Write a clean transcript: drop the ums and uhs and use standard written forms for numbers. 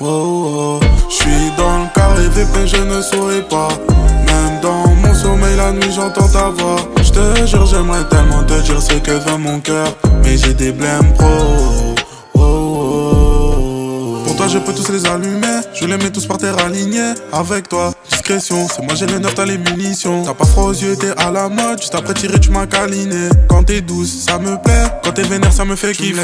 Oh, oh. J'suis dans le carré VP, je ne souris pas. Même dans mon sommeil la nuit j'entends ta voix. J'te jure j'aimerais tellement te dire ce que veut mon cœur, mais j'ai des blèmes pro. Oh, oh. Pour toi je peux tous les allumer, je les mets tous par terre alignés. Avec toi, discrétion, c'est moi j'ai les nerfs, t'as les munitions. T'as pas froid aux yeux, t'es à la mode, juste après tirer tu m'as câliné. Quand t'es douce, ça me plaît, quand t'es vénère ça me fait kiffer.